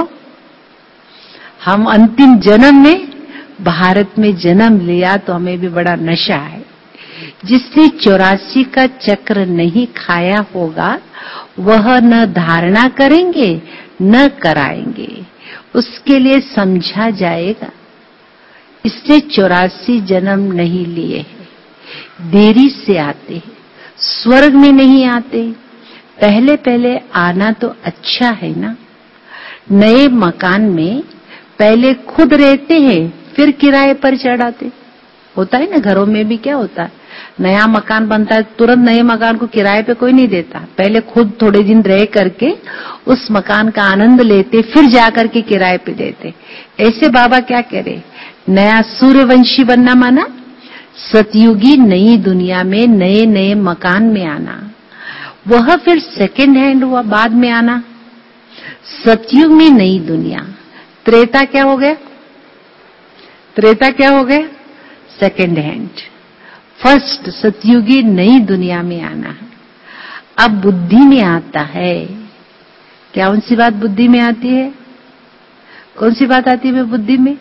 हम अंतिम जन्म में भारत में जन्म लिया तो हमें भी बड़ा नशा है। जिसने चौरासी का चक्र नहीं खाया होगा वह न धारणा करेंगे न कराएंगे। उसके लिए समझा जाएगा इसने चौरासी जन्म नहीं लिए हैं, देरी से आते हैं, स्वर्ग में नहीं आते। पहले पहले आना तो अच्छा है ना। नए मकान में पहले खुद रहते हैं, फिर किराए पर चढ़ाते। होता है ना, घरों में भी क्या होता है, नया मकान बनता है तुरंत नए मकान को किराए पे कोई नहीं देता। पहले खुद थोड़े दिन रह करके उस मकान का आनंद लेते, फिर जाकर के किराए पे देते। ऐसे बाबा क्या कह रहे, नया सूर्यवंशी बनना माना सतयुगी नई दुनिया में नए नए मकान में आना। वह फिर सेकंड हैंड हुआ, बाद में आना। सतयुग में नई दुनिया। त्रेता क्या हो गया? त्रेता क्या हो गया? Second hand. फर्स्ट सतयुगी नई दुनिया में आना है। अब बुद्धि में आता है। क्या कौन सी बात बुद्धि में आती है? कौन सी बात आती है बुद्धि में?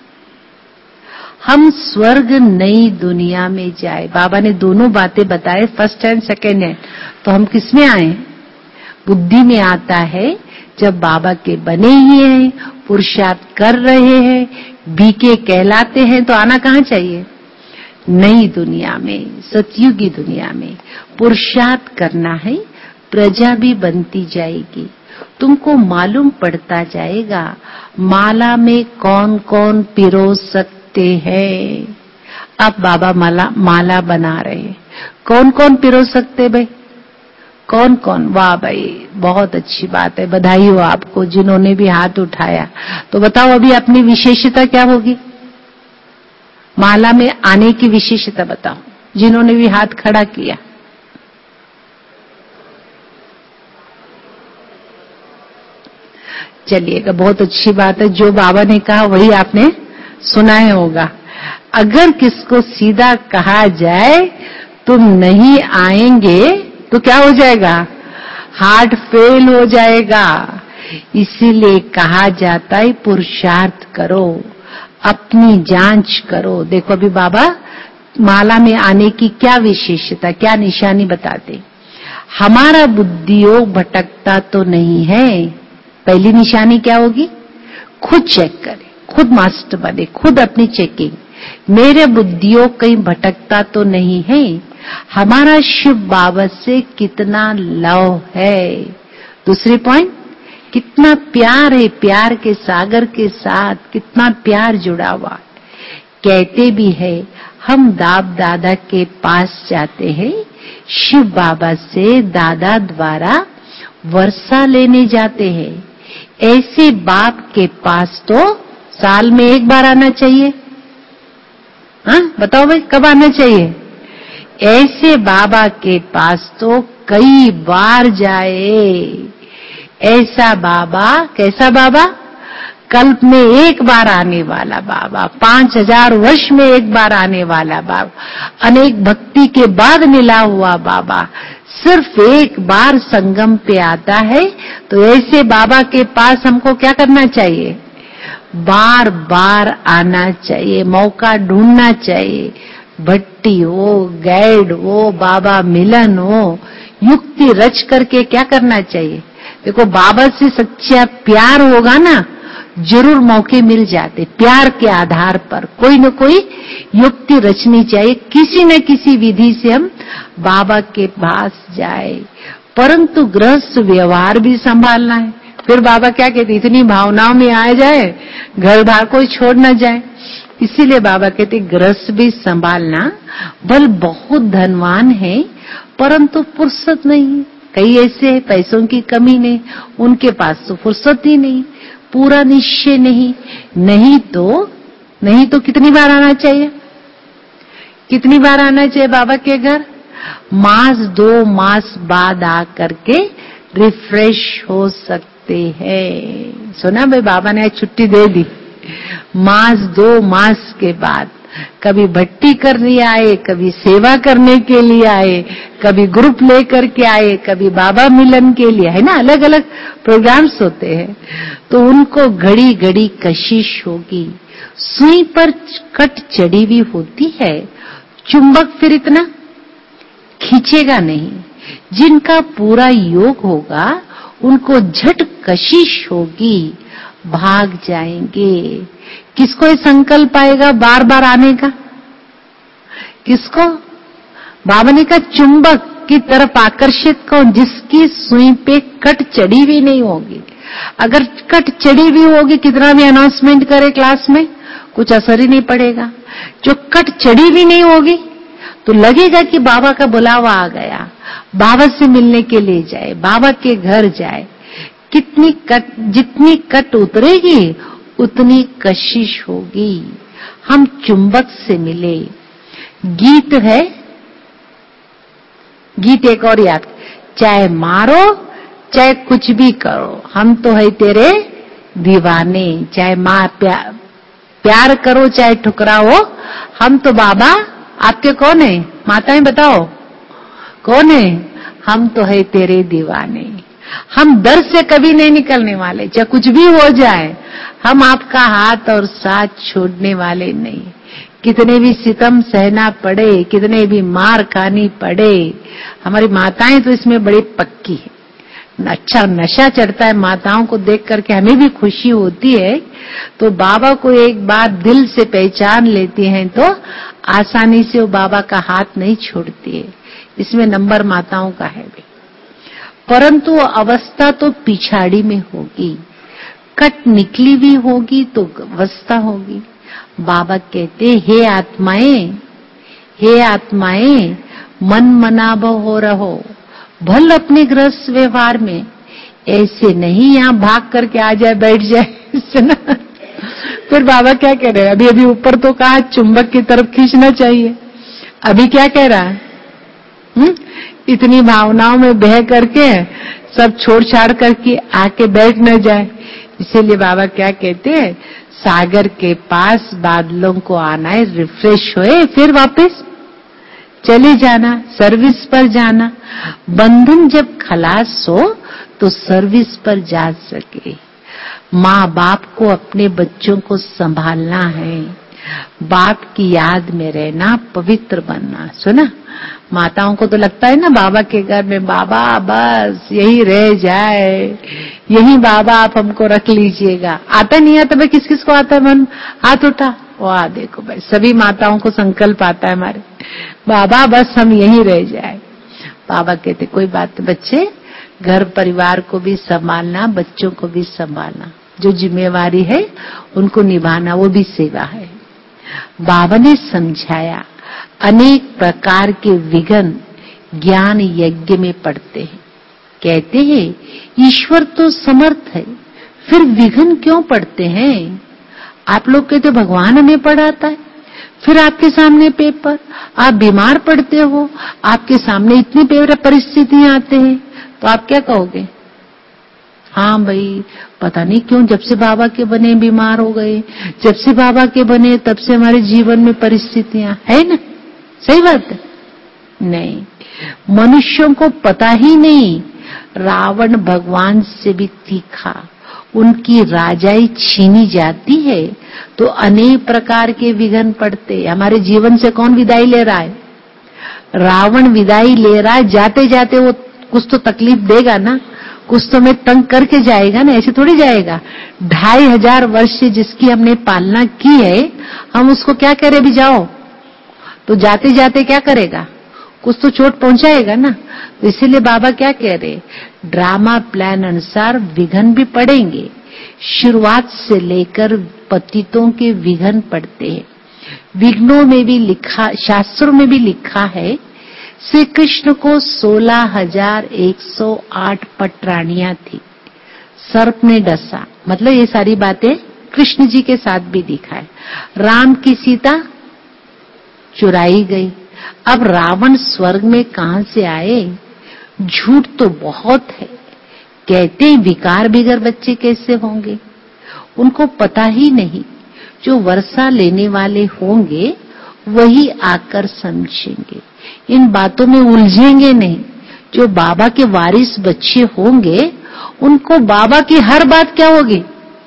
हम स्वर्ग नई दुनिया में जाए। बाबा ने दोनों बातें बताए, फर्स्ट हैंड सेकंड हैंड। तो हम किसमें आए? बुद्धि में आता है। जब बाबा के बने ही हैं, पुरुषार्थ कर रहे हैं, बीके कहलाते हैं, तो आना कहाँ चाहिए? नई दुनिया में, सतयुगी दुनिया में। पुरुषार्थ करना है, प्रजा भी बनती जाएगी। तुमको मालूम पड़ता जाएगा माला में कौन कौन पिरो सकते हैं। अब बाबा माला माला बना रहे हैं। कौन कौन पिरो सकते भाई? कौन कौन? वाह भाई, बहुत अच्छी बात है, बधाई हो आपको जिन्होंने भी हाथ उठाया। तो बताओ अभी अपनी विशेषता क्या होगी? माला में आने की विशेषता बताओ, जिन्होंने भी हाथ खड़ा किया। चलिएगा, बहुत अच्छी बात है। जो बाबा ने कहा वही आपने सुना है होगा। अगर किसको सीधा कहा जाए तुम नहीं आएंगे तो क्या हो जाएगा? हार्ट फेल हो जाएगा। इसीलिए कहा जाता है पुरुषार्थ करो, अपनी जांच करो। देखो अभी बाबा माला में आने की क्या विशेषता, क्या निशानी बताते। हमारा बुद्धियोग भटकता तो नहीं है। पहली निशानी क्या होगी? खुद चेक करें, खुद मास्टर बने, खुद अपनी चेकिंग। मेरे बुद्धियोग कहीं भटकता तो नहीं है। हमारा शिव बाबा से कितना लव है। दूसरी पॉइंट, कितना प्यार है, प्यार के सागर के साथ कितना प्यार जुड़ा हुआ। कहते भी है हम दाद दादा के पास जाते हैं, शिव बाबा से दादा द्वारा वर्षा लेने जाते हैं। ऐसे बाप के पास तो साल में एक बार आना चाहिए। हाँ बताओ भाई, कब आना चाहिए? ऐसे बाबा के पास तो कई बार जाए। ऐसा बाबा, कैसा बाबा? कल्प में एक बार आने वाला बाबा, पांच हजार वर्ष में एक बार आने वाला बाबा, अनेक भक्ति के बाद मिला हुआ बाबा, सिर्फ एक बार संगम पे आता है। तो ऐसे बाबा के पास हमको क्या करना चाहिए? बार बार आना चाहिए, मौका ढूंढना चाहिए। भट्टी हो, गाइड हो, बाबा मिलन हो, युक्ति रच करके क्या करना चाहिए? देखो बाबा से सच्चा प्यार होगा ना, जरूर मौके मिल जाते। प्यार के आधार पर कोई न कोई युक्ति रचनी चाहिए, किसी न किसी विधि से हम बाबा के पास जाए। परंतु गृहस्थ व्यवहार भी संभालना है। फिर बाबा क्या कहते, इतनी भावनाओं में आ जाए घर बार कोई छोड़ न जाए। इसीलिए बाबा कहते गृहस्थ भी संभालना। बल बहुत धनवान है परंतु फुर्सत नहीं। कई ऐसे है पैसों की कमी नहीं, उनके पास तो फुर्सत ही नहीं, पूरा निश्चय नहीं। नहीं तो नहीं तो कितनी बार आना चाहिए? कितनी बार आना चाहिए बाबा के घर? मास दो मास बाद आ करके रिफ्रेश हो सकते हैं। सुना भाई, बाबा ने आज छुट्टी दे दी। मास दो मास के बाद कभी भट्टी करने आए, कभी सेवा करने के लिए आए, कभी ग्रुप लेकर के आए, कभी बाबा मिलन के लिए, है ना, अलग अलग प्रोग्राम्स होते हैं। तो उनको घड़ी घड़ी कशिश होगी। सुई पर कट चढ़ी हुई होती है, चुंबक फिर इतना खींचेगा नहीं। जिनका पूरा योग होगा उनको झट कशिश होगी, भाग जाएंगे। किसको ये संकल्प आएगा बार बार आने का? किसको? बाबा ने कहा चुंबक की तरफ आकर्षित कौन? जिसकी सुई पे कट चढ़ी हुई नहीं होगी। अगर कट चढ़ी हुई होगी, कितना भी अनाउंसमेंट करे क्लास में, कुछ असर ही नहीं पड़ेगा। जो कट चढ़ी हुई नहीं होगी तो लगेगा कि बाबा का बुलावा आ गया, बाबा से मिलने के लिए जाए, बाबा के घर जाए। कितनी कट, जितनी कट उतरेगी उतनी कशिश होगी। हम चुंबक से मिले। गीत है, गीत एक और याद, चाहे मारो चाहे कुछ भी करो, हम तो है तेरे दीवाने। चाहे मां प्यार, प्यार करो चाहे ठुकराओ, हम तो बाबा आपके कौन है? माताएं बताओ कौन है? हम तो है तेरे दीवाने। हम दर से कभी नहीं निकलने वाले, चाहे कुछ भी हो जाए, हम आपका हाथ और साथ छोड़ने वाले नहीं। कितने भी सितम सहना पड़े, कितने भी मार खानी पड़े, हमारी माताएं तो इसमें बड़ी पक्की है। अच्छा नशा चढ़ता है माताओं को देख करके, हमें भी खुशी होती है। तो बाबा को एक बार दिल से पहचान लेती हैं तो आसानी से वो बाबा का हाथ नहीं छोड़ती है। इसमें नंबर माताओं का है भी। परंतु अवस्था तो पिछाड़ी में होगी, कट निकली भी होगी तो अवस्था होगी। बाबा कहते हे आत्माएं, हे आत्माएं, मन मनाभ हो रहो, भल अपने गृहस्थ व्यवहार में, ऐसे नहीं यहाँ भाग करके आ जाए बैठ जाए ना। फिर बाबा क्या कह रहे हैं, अभी अभी ऊपर तो कहा चुंबक की तरफ खींचना चाहिए, अभी क्या कह रहा है, हुँ? इतनी भावनाओं में बह करके सब छोड़ छाड़ करके आके बैठ न जाए। इसीलिए बाबा क्या कहते हैं, सागर के पास बादलों को आना है, रिफ्रेश होए फिर वापस चले जाना, सर्विस पर जाना। बंधन जब खलास हो तो सर्विस पर जा सके। माँ बाप को अपने बच्चों को संभालना है, बाप की याद में रहना, पवित्र बनना। सुना, माताओं को तो लगता है ना बाबा के घर में, बाबा बस यही रह जाए, यही बाबा आप हमको रख लीजिएगा। आता नहीं आता भाई, किस किस को आता है मन, हाथ उठा, वाह देखो भाई सभी माताओं को संकल्प आता है हमारे, बाबा बस हम यहीं रह जाए। बाबा कहते कोई बात बच्चे, घर परिवार को भी संभालना, बच्चों को भी संभालना, जो जिम्मेवारी है उनको निभाना, वो भी सेवा है। बाबा ने समझाया अनेक प्रकार के विघ्न ज्ञान यज्ञ में पड़ते हैं। कहते हैं ईश्वर तो समर्थ है, फिर विघ्न क्यों पड़ते हैं? आप लोग कहते भगवान हमें पढ़ाता है, फिर आपके सामने पेपर, आप बीमार पड़ते हो, आपके सामने इतनी परिस्थितियां आते हैं, तो आप क्या कहोगे? हाँ भाई पता नहीं क्यों जब से बाबा के बने बीमार हो गए, जब से बाबा के बने तब से हमारे जीवन में परिस्थितियां, है ना? सही बात है? नहीं, मनुष्यों को पता ही नहीं, रावण भगवान से भी तीखा, उनकी राजाई छीनी जाती है तो अनेक प्रकार के विघ्न पड़ते। हमारे जीवन से कौन विदाई ले रहा है? रावण विदाई ले रहा है, जाते जाते वो कुछ तो तकलीफ देगा ना, कुछ तो में तंग करके जाएगा ना, ऐसे थोड़ी जाएगा। ढाई हजार वर्ष से जिसकी हमने पालना की है, हम उसको क्या करे भी जाओ, तो जाते जाते क्या करेगा, कुछ तो चोट पहुंचाएगा ना। तो इसीलिए बाबा क्या कह रहे, ड्रामा प्लान अनुसार विघ्न भी पड़ेंगे, शुरुआत से लेकर पतितों के विघ्न पड़ते हैं। विघ्नों में भी लिखा, शास्त्रों में भी लिखा है, श्री कृष्ण को सोलह हजार एक सौ आठ पटरानियां थी, सर्प ने डसा, मतलब ये सारी बातें कृष्ण जी के साथ भी दिखा है। राम की सीता चुराई गई, अब रावण स्वर्ग में कहां से आए? झूठ तो बहुत है, कहते विकार बिगर बच्चे कैसे होंगे, उनको पता ही नहीं। जो वर्षा लेने वाले होंगे वही आकर समझेंगे, इन बातों में उलझेंगे नहीं। जो बाबा के वारिस बच्चे होंगे उनको बाबा की हर बात क्या होगी,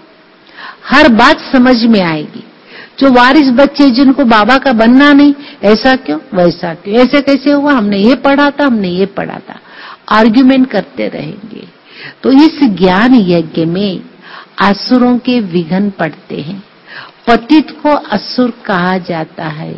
हर बात समझ में आएगी। जो वारिस बच्चे जिनको बाबा का बनना नहीं, ऐसा क्यों वैसा क्यों, ऐसे कैसे हुआ, हमने ये पढ़ा था हमने ये पढ़ा था, आर्ग्यूमेंट करते रहेंगे। तो इस ज्ञान यज्ञ में असुरों के विघ्न पड़ते हैं। पतित को असुर कहा जाता है।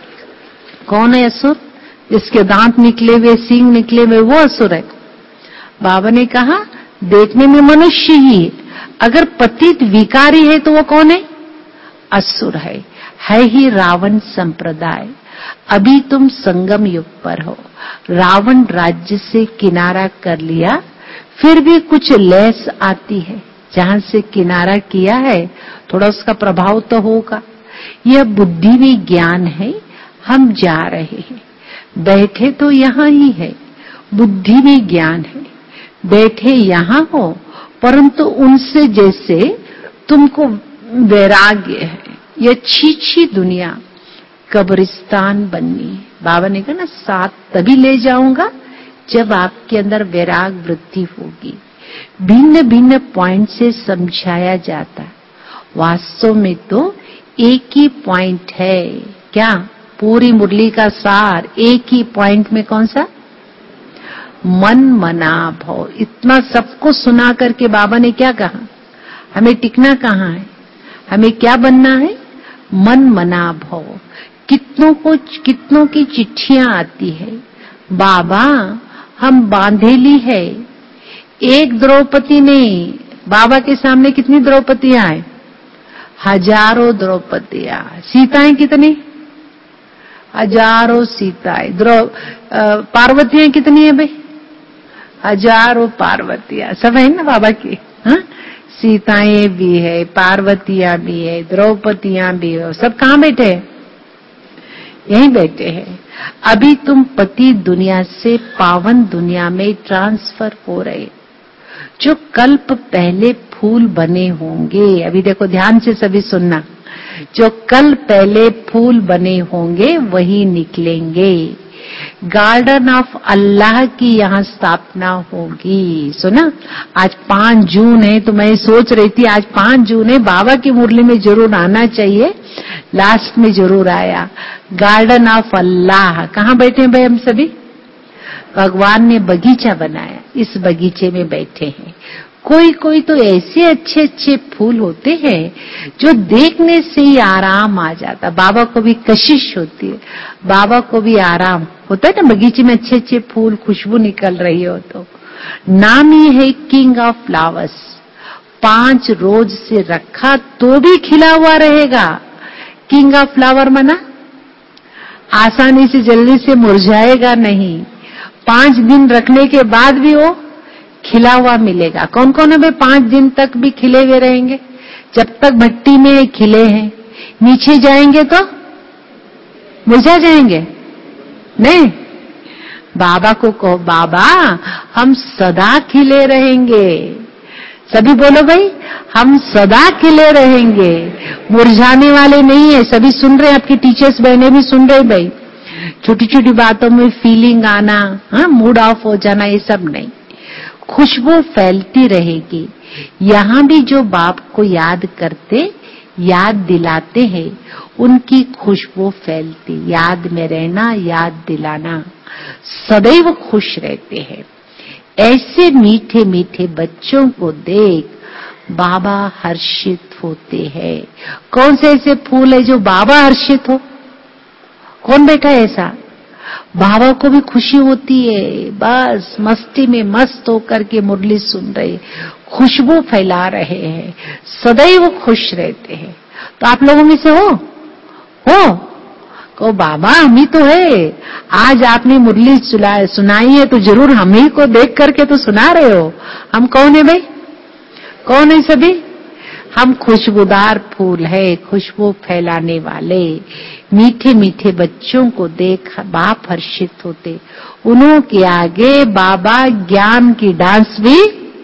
कौन है असुर? जिसके दांत निकले हुए, सींग निकले हुए, वो असुर है। बाबा ने कहा देखने में मनुष्य ही है, अगर पतित विकारी है तो वो कौन है? असुर है, है ही रावण संप्रदाय। अभी तुम संगम युग पर हो, रावण राज्य से किनारा कर लिया, फिर भी कुछ लेस आती है, जहां से किनारा किया है थोड़ा उसका प्रभाव तो होगा। यह बुद्धि में ज्ञान है, हम जा रहे हैं, बैठे तो यहाँ ही है, बुद्धि में ज्ञान है, बैठे यहाँ हो, परंतु उनसे जैसे तुमको वैराग्य है। ये छी दुनिया कब्रिस्तान बननी है। बाबा ने कहा ना साथ तभी ले जाऊंगा जब आपके अंदर वैराग वृद्धि होगी। भिन्न भिन्न पॉइंट से समझाया जाता है, वास्तव में तो एक ही पॉइंट है। क्या? पूरी मुरली का सार एक ही पॉइंट में। कौन सा? मन मना भव। इतना सबको सुना करके बाबा ने क्या कहा, हमें टिकना कहाँ है, हमें क्या बनना है? मन मना भव। कितनों को कितनों की चिट्ठियां आती है, बाबा हम बांधेली है। एक द्रौपदी नहीं, बाबा के सामने कितनी द्रौपदियां हैं? हजारों द्रौपदियां। सीताएं कितनी? हजारों सीताएं। द्रौ पार्वतियां कितनी है भाई? हजारों पार्वतियां सब है ना बाबा की। हाँ, सीताएं भी है, पार्वतियां भी है, द्रौपदियां भी है, सब कहाँ बैठे हैं? यहीं बैठे हैं। अभी तुम पति दुनिया से पावन दुनिया में ट्रांसफर हो रहे। जो कल्प पहले फूल बने होंगे, अभी देखो ध्यान से सभी सुनना, जो कल पहले फूल बने होंगे वही निकलेंगे। गार्डन ऑफ अल्लाह की यहाँ स्थापना होगी। सुना, आज पांच जून है तो मैं सोच रही थी आज पांच जून है, बाबा की मुरली में जरूर आना चाहिए, लास्ट में जरूर आया। गार्डन ऑफ अल्लाह, कहाँ बैठे हैं भाई हम सभी? भगवान ने बगीचा बनाया, इस बगीचे में बैठे हैं। कोई कोई तो ऐसे अच्छे अच्छे फूल होते हैं जो देखने से ही आराम आ जाता। बाबा को भी कशिश होती है, बाबा को भी आराम होता है ना, बगीचे में अच्छे अच्छे फूल, खुशबू निकल रही हो तो। नाम ही है किंग ऑफ फ्लावर्स। पांच रोज से रखा तो भी खिला हुआ रहेगा। किंग ऑफ फ्लावर माना आसानी से जल्दी से मुरझाएगा नहीं, पांच दिन रखने के बाद भी वो खिला हुआ मिलेगा। कौन कौन है भाई पांच दिन तक भी खिले हुए रहेंगे? जब तक भट्टी में खिले हैं, नीचे जाएंगे तो मुरझा जाएंगे। नहीं, बाबा को कहो बाबा हम सदा खिले रहेंगे। सभी बोलो भाई, हम सदा खिले रहेंगे, मुरझाने वाले नहीं है। सभी सुन रहे हैं, आपकी टीचर्स बहनें भी सुन रहे भाई। छोटी छोटी बातों में फीलिंग आना, हाँ, मूड ऑफ हो जाना, ये सब नहीं। खुशबू फैलती रहेगी। यहाँ भी जो बाप को याद करते, याद दिलाते हैं, उनकी खुशबू फैलती। याद में रहना, याद दिलाना, सदैव खुश रहते हैं। ऐसे मीठे मीठे बच्चों को देख बाबा हर्षित होते हैं। कौन से ऐसे फूल है जो बाबा हर्षित हो? कौन बैठा है ऐसा? बाबा को भी खुशी होती है, बस मस्ती में मस्त होकर के मुरली सुन रहे, खुशबू फैला रहे हैं, सदैव खुश रहते हैं। तो आप लोगों में से हो हो को बाबा हम ही तो है। आज आपने मुरली सुनाई है तो जरूर हम ही को देख करके तो सुना रहे हो। हम कौन है भाई? कौन है सभी? हम खुशबूदार फूल है, खुशबू फैलाने वाले। मीठे मीठे बच्चों को देख बाप हर्षित होते। उन्हों के आगे बाबा ज्ञान की डांस भी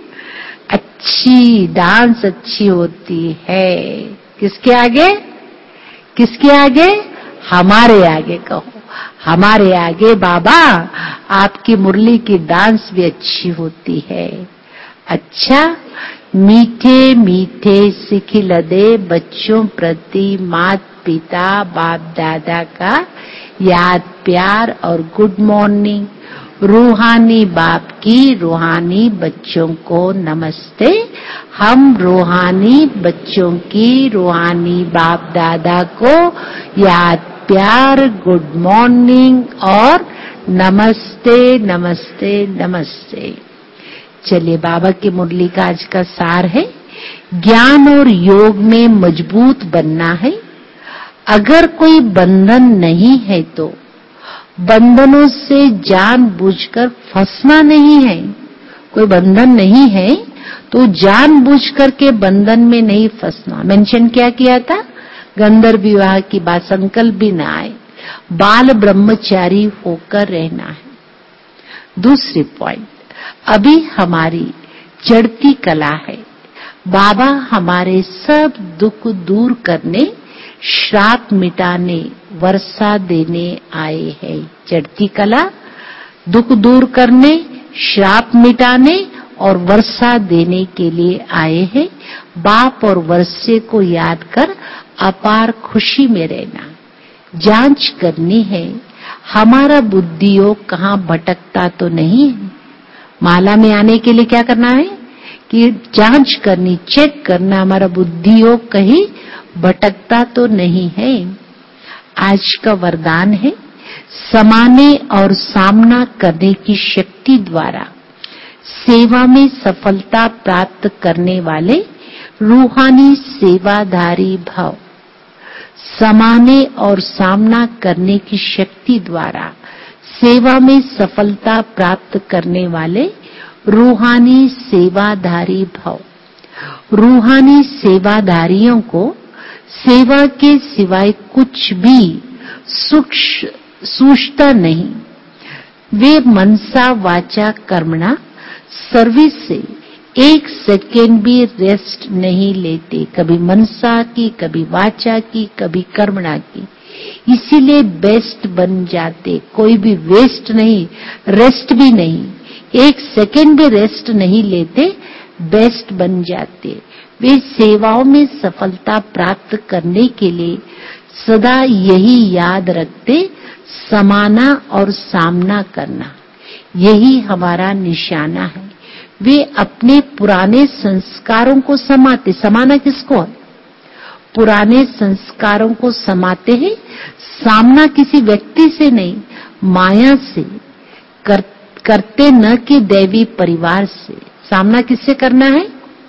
अच्छी, डांस अच्छी होती है। किसके आगे? किसके आगे? हमारे आगे कहो, हमारे आगे बाबा आपकी मुरली की डांस भी अच्छी होती है। अच्छा, मीठे मीठे सिखिलदे बच्चों प्रति माता पिता बाप दादा का याद प्यार और गुड मॉर्निंग। रूहानी बाप की रूहानी बच्चों को नमस्ते। हम रूहानी बच्चों की रूहानी बाप दादा को याद प्यार, गुड मॉर्निंग और नमस्ते नमस्ते नमस्ते। चलिए, बाबा की मुरली का आज का सार है, ज्ञान और योग में मजबूत बनना है। अगर कोई बंधन नहीं है तो बंधनों से जानबूझकर फंसना नहीं है। कोई बंधन नहीं है तो जानबूझकर के बंधन में नहीं फंसना। मेंशन क्या किया था? गंधर्व विवाह की बात, संकल्प भी ना आए, बाल ब्रह्मचारी होकर रहना है। दूसरी पॉइंट, अभी हमारी चढ़ती कला है। बाबा हमारे सब दुख दूर करने, श्राप मिटाने, वर्षा देने आए हैं। चढ़ती कला, दुख दूर करने, श्राप मिटाने और वर्षा देने के लिए आए हैं। बाप और वर्षे को याद कर अपार खुशी में रहना। जांच करनी है हमारा बुद्धि योग कहाँ भटकता तो नहीं है। माला में आने के लिए क्या करना है कि जांच करनी, चेक करना हमारा बुद्धि योग कहीं भटकता तो नहीं है। आज का वरदान है, समाने और सामना करने की शक्ति द्वारा सेवा में सफलता प्राप्त करने वाले रूहानी सेवाधारी भाव। समाने और सामना करने की शक्ति द्वारा सेवा में सफलता प्राप्त करने वाले रूहानी सेवाधारी भव। रूहानी सेवाधारियों को सेवा के सिवाय कुछ भी सुख सूझता नहीं। वे मनसा वाचा कर्मणा सर्विस से एक सेकेंड भी रेस्ट नहीं लेते, कभी मनसा की, कभी वाचा की, कभी कर्मणा की। इसीलिए बेस्ट बन जाते, कोई भी वेस्ट नहीं, रेस्ट भी नहीं, एक सेकेंड भी रेस्ट नहीं लेते, बेस्ट बन जाते। वे सेवाओं में सफलता प्राप्त करने के लिए सदा यही याद रखते, समाना और सामना करना, यही हमारा निशाना है। वे अपने पुराने संस्कारों को समाते, समाना किसको है? पुराने संस्कारों को समाते हैं। सामना किसी व्यक्ति से नहीं, माया से कर, करते, न कि दैवी परिवार से। सामना किससे करना है?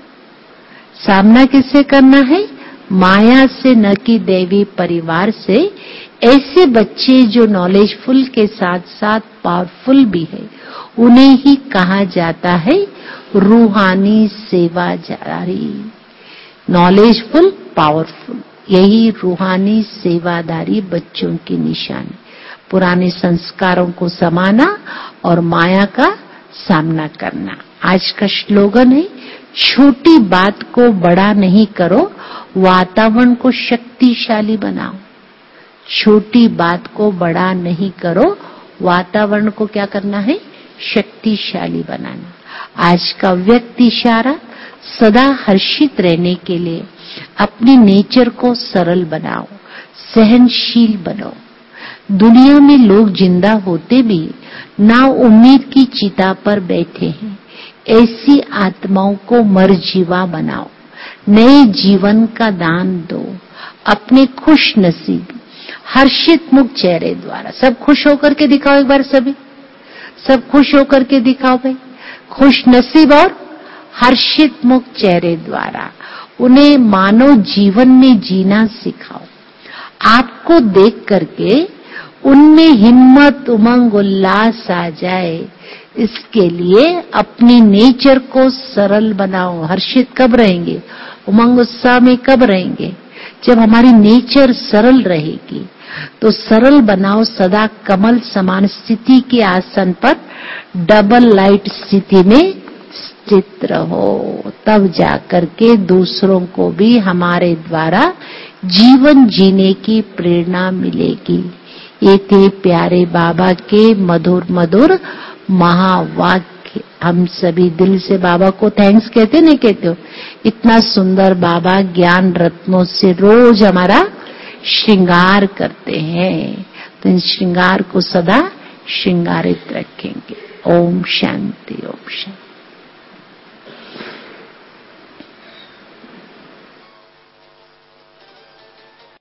सामना किससे करना है? माया से, न कि दैवी परिवार से। ऐसे बच्चे जो नॉलेजफुल के साथ साथ पावरफुल भी है, उन्हें ही कहा जाता है रूहानी सेवाधारी। नॉलेजफुल, पावरफुल, यही रूहानी सेवाधारी बच्चों की निशानी। पुराने संस्कारों को समाना और माया का सामना करना। आज का स्लोगन है, छोटी बात को बड़ा नहीं करो, वातावरण को शक्तिशाली बनाओ। छोटी बात को बड़ा नहीं करो, वातावरण को क्या करना है? शक्तिशाली बनाना। आज का व्यक्ति इशारा, सदा हर्षित रहने के लिए अपनी नेचर को सरल बनाओ, सहनशील बनो। दुनिया में लोग जिंदा होते भी ना उम्मीद की चिता पर बैठे हैं। ऐसी आत्माओं को मरजीवा बनाओ, नए जीवन का दान दो। अपने खुश नसीब हर्षित मुख चेहरे द्वारा, सब खुश होकर के दिखाओ, एक बार सभी सब खुश होकर के दिखाओ भाई। खुश नसीब और हर्षित मुख चेहरे द्वारा उन्हें मानव जीवन में जीना सिखाओ। आपको देख करके उनमें हिम्मत, उमंग, उल्लास आ जाए, इसके लिए अपनी नेचर को सरल बनाओ। हर्षित कब रहेंगे, उमंग उत्साह में कब रहेंगे? जब हमारी नेचर सरल रहेगी। तो सरल बनाओ, सदा कमल समान स्थिति के आसन पर डबल लाइट स्थिति में स्थित रहो। तब जाकर के दूसरों को भी हमारे द्वारा जीवन जीने की प्रेरणा मिलेगी। ये थे प्यारे बाबा के मधुर मधुर महावाक्य। हम सभी दिल से बाबा को थैंक्स कहते नहीं कहते हो? इतना सुंदर बाबा ज्ञान रत्नों से रोज हमारा श्रृंगार करते हैं, तो इन श्रृंगार को सदा श्रृंगारित रखेंगे। ओम शांति, ओम शांति।